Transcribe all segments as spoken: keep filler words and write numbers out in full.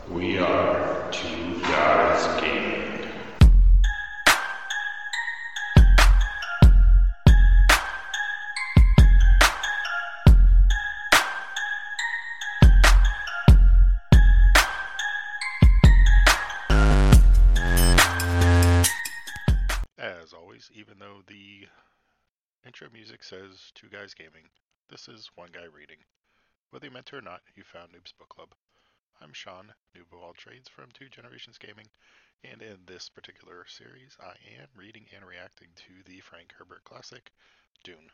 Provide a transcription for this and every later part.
We are Two Guys Gaming. As always, even though the intro music says Two Guys Gaming, this is One Guy Reading. Whether you meant to or not, you found Noob's Book Club. I'm Sean, noob of all trades from Two Generations Gaming, and in this particular series, I am reading and reacting to the Frank Herbert classic, Dune.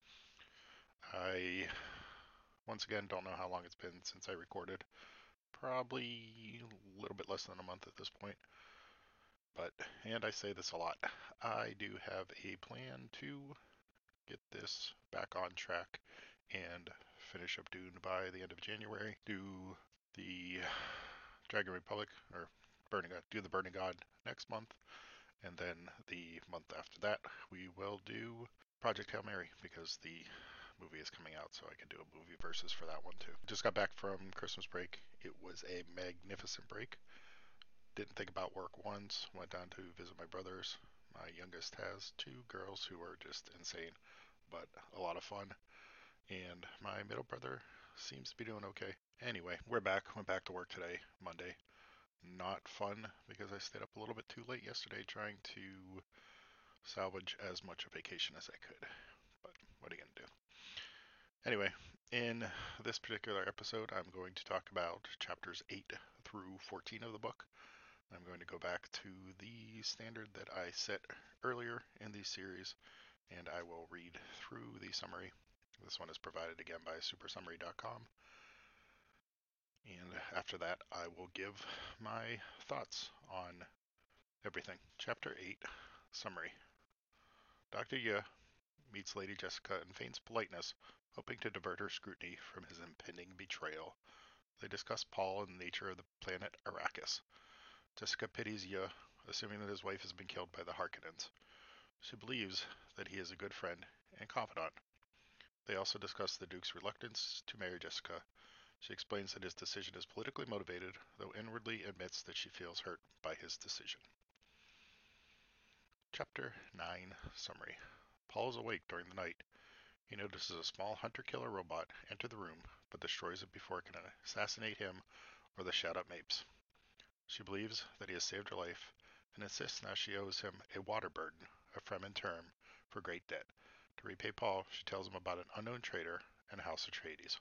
I, once again, don't know how long it's been since I recorded. Probably a little bit less than a month at this point. But, and I say this a lot, I do have a plan to get this back on track and finish up Dune by the end of January. Do the Dragon Republic, or Burning God, do the Burning God next month, and then the month after that we will do Project Hail Mary, because the movie is coming out, so I can do a movie versus for that one too. Just got back from Christmas break. It was a magnificent break. Didn't think about work once. Went down to visit my brothers. My youngest has two girls who are just insane, but a lot of fun. And my middle brother seems to be doing okay. Anyway, we're back. Went back to work today, Monday. Not fun because I stayed up a little bit too late yesterday trying to salvage as much of vacation as I could. But what are you going to do? Anyway, in this particular episode, I'm going to talk about chapters eight through fourteen of the book. I'm going to go back to the standard that I set earlier in the series, and I will read through the summary. This one is provided again by super summary dot com. And after that, I will give my thoughts on everything. Chapter eight, Summary. Doctor Ye meets Lady Jessica and feigns politeness, hoping to divert her scrutiny from his impending betrayal. They discuss Paul and the nature of the planet Arrakis. Jessica pities Ye, assuming that his wife has been killed by the Harkonnens. She believes that he is a good friend and confidant. They also discuss the Duke's reluctance to marry Jessica. She explains that his decision is politically motivated, though inwardly admits that she feels hurt by his decision. Chapter nine, Summary. Paul is awake during the night. He notices a small hunter-killer robot enter the room, but destroys it before it can assassinate him or the Shout-Up Mapes. She believes that he has saved her life, and insists now she owes him a water burden, a Fremen term for great debt. To repay Paul, she tells him about an unknown traitor and House Atreides.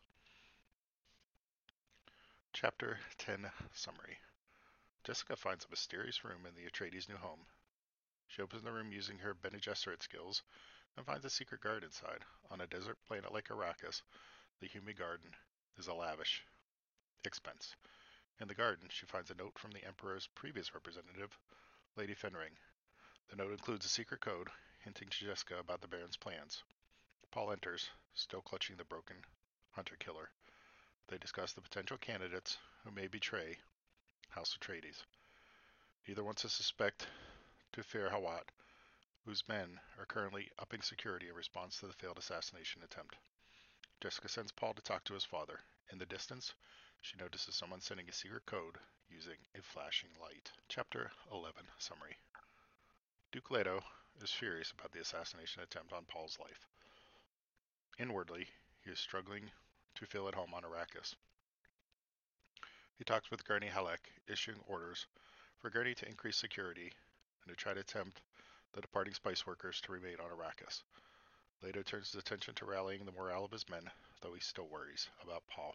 Chapter ten, Summary. Jessica finds a mysterious room in the Atreides' new home. She opens the room using her Bene Gesserit skills and finds a secret garden inside. On a desert planet like Arrakis, the human garden is a lavish expense. In the garden, she finds a note from the Emperor's previous representative, Lady Fenring. The note includes a secret code, hinting to Jessica about the Baron's plans. Paul enters, still clutching the broken hunter-killer. They discuss the potential candidates who may betray House Atreides. Neither wants to suspect Tufir Hawat, whose men are currently upping security in response to the failed assassination attempt. Jessica sends Paul to talk to his father. In the distance, she notices someone sending a secret code using a flashing light. Chapter eleven, Summary. Duke Leto is furious about the assassination attempt on Paul's life. Inwardly, he is struggling to feel at home on Arrakis. He talks with Gurney Halleck, issuing orders for Gurney to increase security and to try to tempt the departing spice workers to remain on Arrakis. Leto turns his attention to rallying the morale of his men, though he still worries about Paul.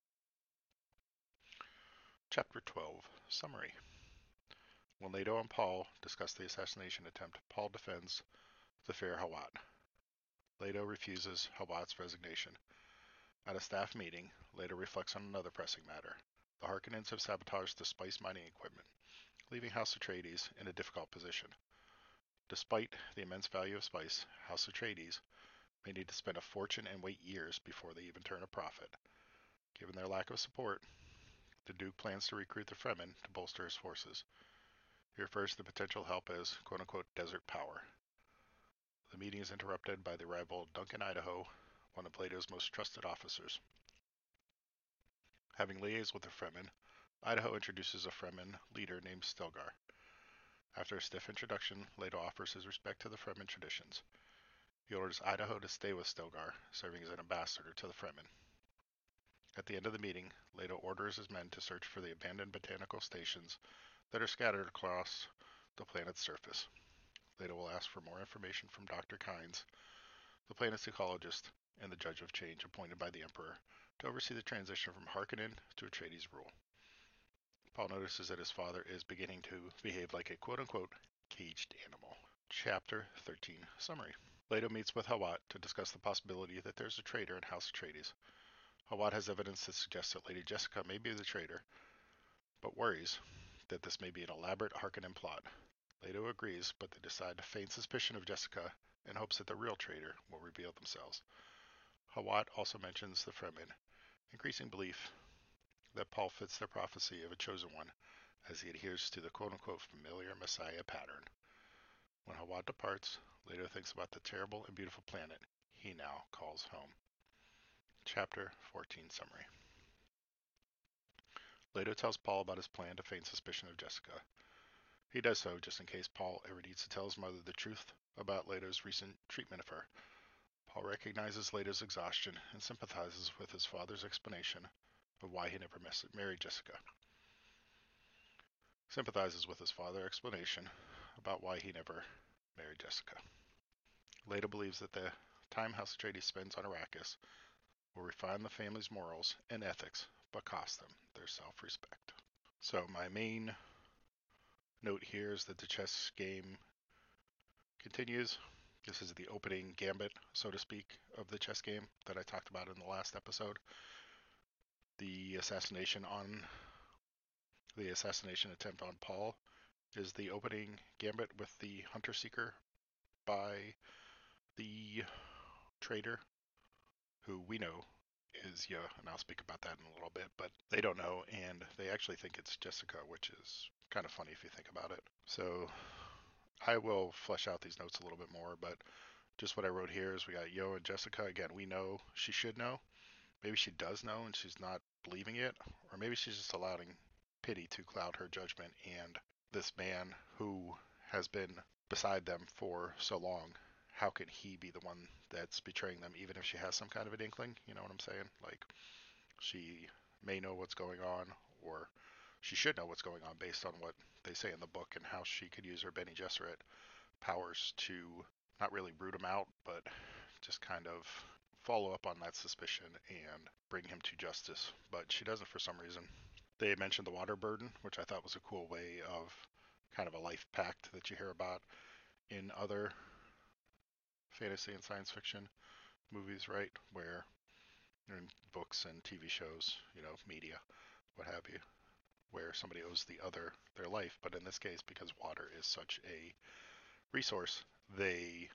Chapter twelve, Summary. When Leto and Paul discuss the assassination attempt, Paul defends Tufir Hawat. Leto refuses Hawat's resignation. At a staff meeting, Leto reflects on another pressing matter. The Harkonnens have sabotaged the spice mining equipment, leaving House Atreides in a difficult position. Despite the immense value of spice, House Atreides may need to spend a fortune and wait years before they even turn a profit. Given their lack of support, the Duke plans to recruit the Fremen to bolster his forces. He refers to the potential help as quote-unquote desert power. The meeting is interrupted by the arrival of Duncan Idaho, one of Leto's most trusted officers. Having liaised with the Fremen, Idaho introduces a Fremen leader named Stilgar. After a stiff introduction, Leto offers his respect to the Fremen traditions. He orders Idaho to stay with Stilgar, serving as an ambassador to the Fremen. At the end of the meeting, Leto orders his men to search for the abandoned botanical stations that are scattered across the planet's surface. Leto will ask for more information from Doctor Kynes, the planet's ecologist and the judge of change appointed by the Emperor to oversee the transition from Harkonnen to Atreides rule. Paul notices that his father is beginning to behave like a quote-unquote caged animal. Chapter thirteen Summary. Leto meets with Hawat to discuss the possibility that there's a traitor in House Atreides. Hawat has evidence that suggests that Lady Jessica may be the traitor, but worries that this may be an elaborate Harkonnen plot. Leto agrees, but they decide to feign suspicion of Jessica in hopes that the real traitor will reveal themselves. Hawat also mentions the Fremen, increasing belief that Paul fits their prophecy of a chosen one as he adheres to the quote-unquote familiar Messiah pattern. When Hawat departs, Leto thinks about the terrible and beautiful planet he now calls home. Chapter fourteen Summary. Leto tells Paul about his plan to feign suspicion of Jessica. He does so just in case Paul ever needs to tell his mother the truth about Leto's recent treatment of her. Paul recognizes Leto's exhaustion and sympathizes with his father's explanation of why he never married Jessica. Sympathizes with his father's explanation about why he never married Jessica. Leto believes that the time House Atreides spends on Arrakis will refine the family's morals and ethics, but cost them their self-respect. So my main note here is that the chess game continues. This is the opening gambit, so to speak, of the chess game that I talked about in the last episode. The assassination on the assassination attempt on Paul is the opening gambit with the Hunter Seeker by the traitor, who we know is yeah, and I'll speak about that in a little bit, but they don't know, and they actually think it's Jessica, which is kind of funny if you think about it. So I will flesh out these notes a little bit more, but just what I wrote here is we got Yo and Jessica. Again, we know she should know. Maybe she does know and she's not believing it, or maybe she's just allowing pity to cloud her judgment, and this man who has been beside them for so long, how can he be the one that's betraying them, even if she has some kind of an inkling? You know what I'm saying? Like, she may know what's going on, or she should know what's going on based on what they say in the book and how she could use her Bene Gesserit powers to not really root him out, but just kind of follow up on that suspicion and bring him to justice. But she doesn't for some reason. They mentioned the water burden, which I thought was a cool way of kind of a life pact that you hear about in other fantasy and science fiction movies, right? Where in books and T V shows, you know, media, what have you, where somebody owes the other their life. But in this case, because water is such a resource, they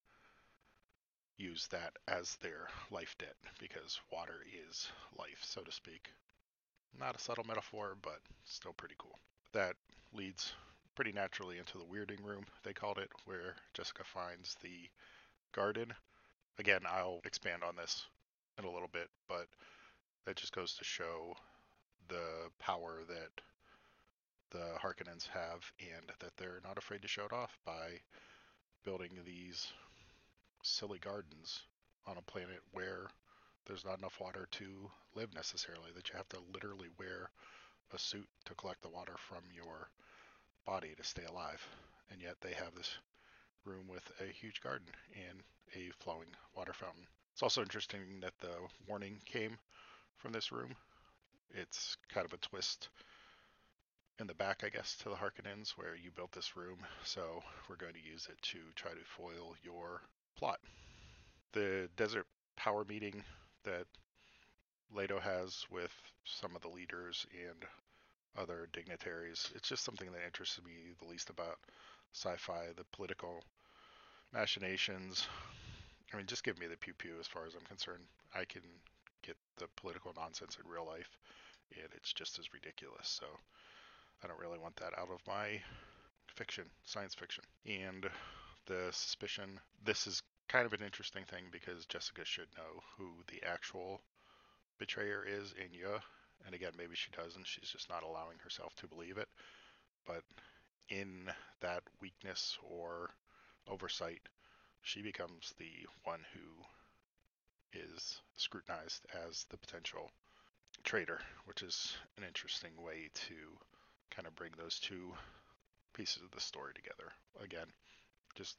use that as their life debt, because water is life, so to speak. Not a subtle metaphor, but still pretty cool. That leads pretty naturally into the weirding room, they called it, where Jessica finds the garden. Again, I'll expand on this in a little bit, but that just goes to show the power that the Harkonnens have, and that they're not afraid to show it off by building these silly gardens on a planet where there's not enough water to live necessarily, that you have to literally wear a suit to collect the water from your body to stay alive. And yet they have this room with a huge garden and a flowing water fountain. It's also interesting that the warning came from this room. It's kind of a twist in the back, I guess, to the Harkonnens, where you built this room, so we're going to use it to try to foil your plot. The desert power meeting that Leto has with some of the leaders and other dignitaries, it's just something that interests me the least about sci-fi, the political machinations. I mean, just give me the pew-pew as far as I'm concerned. I can get the political nonsense in real life, and it's just as ridiculous, so I don't really want that out of my fiction, science fiction. And the suspicion, this is kind of an interesting thing because Jessica should know who the actual betrayer is in Ya, And again, maybe she doesn't. She's just not allowing herself to believe it. But in that weakness or oversight, she becomes the one who is scrutinized as the potential traitor, which is an interesting way to kind of bring those two pieces of the story together. Again, just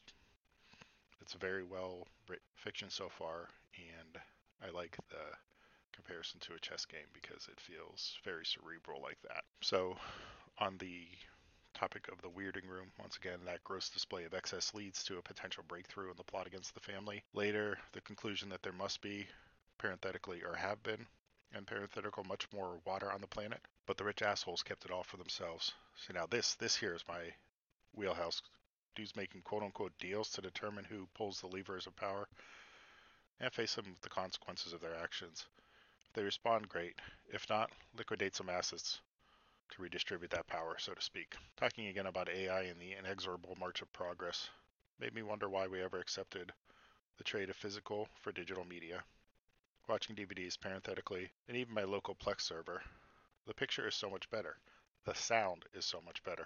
it's very well written fiction so far, and I like the comparison to a chess game because it feels very cerebral like that. So, on the topic of the weirding room, once again, that gross display of excess leads to a potential breakthrough in the plot against the family. Later, the conclusion that there must be, parenthetically, or have been, and parenthetical, much more water on the planet, but the rich assholes kept it all for themselves. So now this, this here is my wheelhouse. Dudes making quote-unquote deals to determine who pulls the levers of power and face them with the consequences of their actions. If they respond, great. If not, liquidate some assets to redistribute that power, so to speak. Talking again about A I and the inexorable march of progress made me wonder why we ever accepted the trade of physical for digital media. Watching D V Ds, parenthetically, and even my local Plex server, the picture is so much better. The sound is so much better.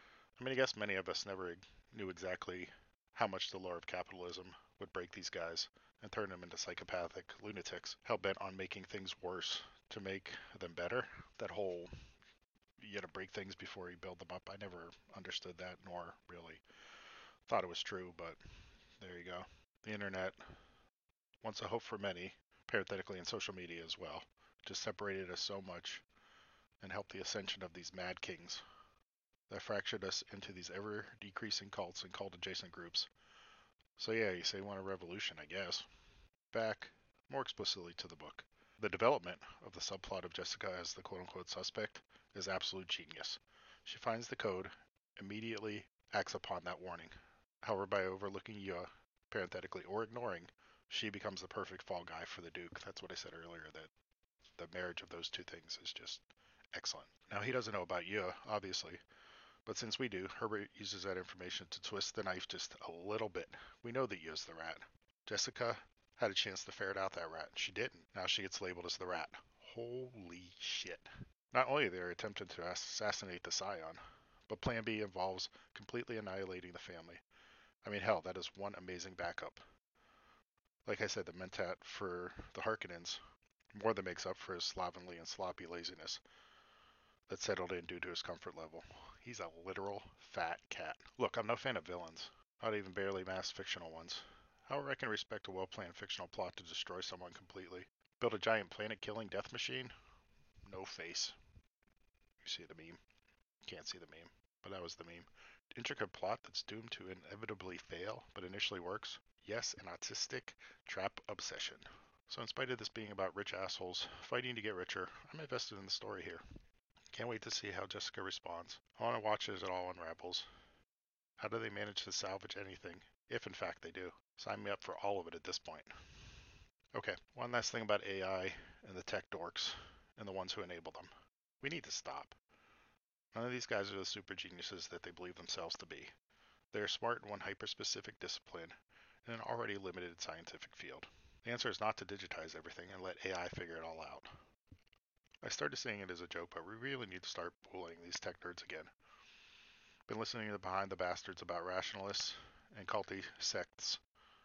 I mean, I guess many of us never knew exactly how much the lure of capitalism would break these guys and turn them into psychopathic lunatics, hell-bent on making things worse to make them better. That whole, you gotta break things before you build them up, I never understood that, nor really thought it was true, but there you go. The internet, once a hope for many, parenthetically, and social media as well, just separated us so much and helped the ascension of these mad kings that fractured us into these ever-decreasing cults and cult-adjacent groups. So yeah, you say you want a revolution, I guess. Back, more explicitly to the book. The development of the subplot of Jessica as the quote-unquote suspect is absolute genius. She finds the code, immediately acts upon that warning. However, by overlooking Yua, parenthetically, or ignoring, she becomes the perfect fall guy for the Duke. That's what I said earlier, that the marriage of those two things is just excellent. Now, he doesn't know about Yua, obviously, but since we do, Herbert uses that information to twist the knife just a little bit. We know that Yua's the rat. Jessica had a chance to ferret out that rat. She didn't. Now she gets labeled as the rat. Holy shit. Not only are they attempting to assassinate the Scion, but Plan B involves completely annihilating the family. I mean, hell, that is one amazing backup. Like I said, the Mentat for the Harkonnens more than makes up for his slovenly and sloppy laziness that settled in due to his comfort level. He's a literal fat cat. Look, I'm no fan of villains, not even barely masked fictional ones. However, I can respect a well-planned fictional plot to destroy someone completely. Build a giant planet-killing death machine? No face. You see the meme. Can't see the meme, but that was the meme. Intricate plot that's doomed to inevitably fail, but initially works? Yes, an autistic trap obsession. So in spite of this being about rich assholes fighting to get richer, I'm invested in the story here. Can't wait to see how Jessica responds. I want to watch as it all unravels. How do they manage to salvage anything, if in fact they do? Sign me up for all of it at this point. Okay, one last thing about A I and the tech dorks and the ones who enable them. We need to stop. None of these guys are the super geniuses that they believe themselves to be. They are smart in one hyper-specific discipline in an already limited scientific field. The answer is not to digitize everything and let A I figure it all out. I started seeing it as a joke, but we really need to start bullying these tech nerds again. Been listening to Behind the Bastards about rationalists and culty sects.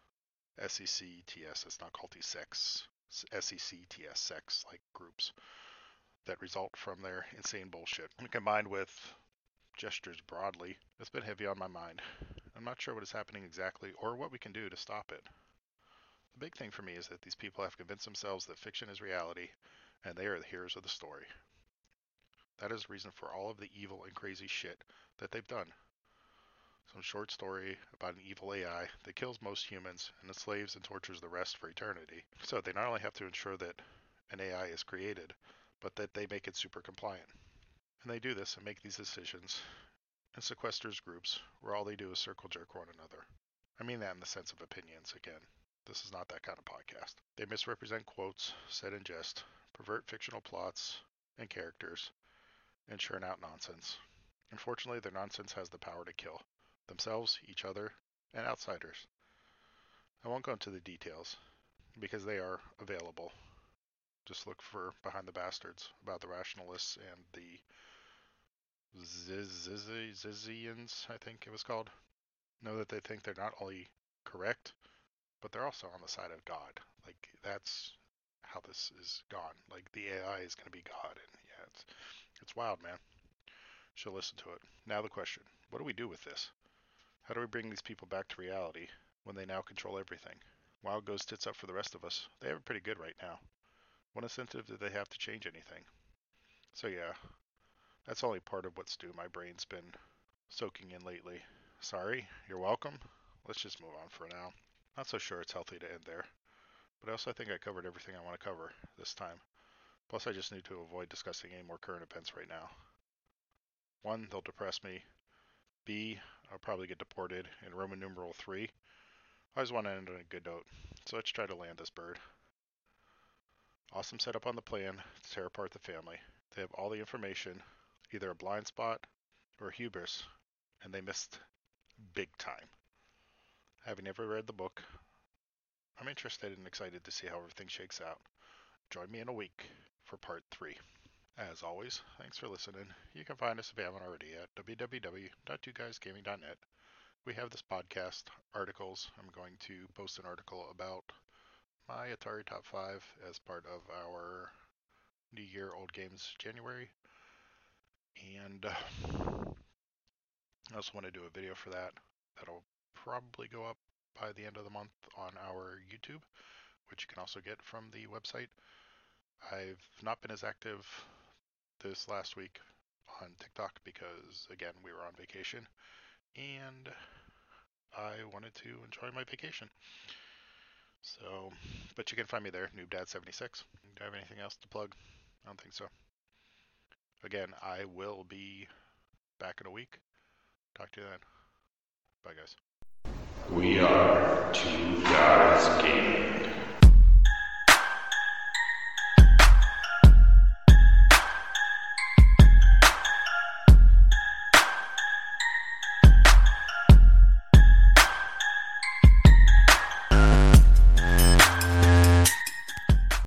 S E C T S, it's not culty sects. S E C T S, sects, like groups that result from their insane bullshit. And combined with gestures broadly, it's been heavy on my mind. I'm not sure what is happening exactly or what we can do to stop it. The big thing for me is that these people have convinced themselves that fiction is reality, and they are the heroes of the story. That is the reason for all of the evil and crazy shit that they've done. Some short story about an evil A I that kills most humans and enslaves and tortures the rest for eternity. So they not only have to ensure that an A I is created, but that they make it super compliant. And they do this and make these decisions in sequesters groups where all they do is circle jerk one another. I mean that in the sense of opinions, again. This is not that kind of podcast. They misrepresent quotes said in jest, pervert fictional plots and characters, and churn out nonsense. Unfortunately, their nonsense has the power to kill themselves, each other, and outsiders. I won't go into the details because they are available Just look for Behind the Bastards about the rationalists and the Zizians, I think it was called. Know that they think they're not only correct, but they're also on the side of God. Like, that's how this is gone. Like, the A I is going to be God, and yeah, it's it's wild, man. Should listen to it. Now the question: what do we do with this? How do we bring these people back to reality when they now control everything? WoW goes tits up for the rest of us. They have it pretty good right now. What incentive do they have to change anything? So yeah, that's only part of what stew my brain's been soaking in lately. Sorry, you're welcome. Let's just move on for now. Not so sure it's healthy to end there, but I also think I covered everything I want to cover this time. Plus, I just need to avoid discussing any more current events right now. One, they'll depress me. B, I'll probably get deported. And Roman numeral three, I always want to end on a good note, so let's try to land this bird. Awesome setup on the plan to tear apart the family. They have all the information, either a blind spot or hubris, and they missed big time. Having never read the book, I'm interested and excited to see how everything shakes out. Join me in a week for part three. As always, thanks for listening. You can find us if you haven't already at w w w dot two guys gaming dot net. We have this podcast, articles. I'm going to post an article about my Atari Top five as part of our New Year Old Games January. And uh, I also want to do a video for that. That'll probably go up by the end of the month on our YouTube, which you can also get from the website. I've not been as active this last week on TikTok because, again, we were on vacation, and I wanted to enjoy my vacation. So, but you can find me there, Noob Dad seventy-six. Do I have anything else to plug? I don't think so. Again, I will be back in a week. Talk to you then. Bye, guys. We are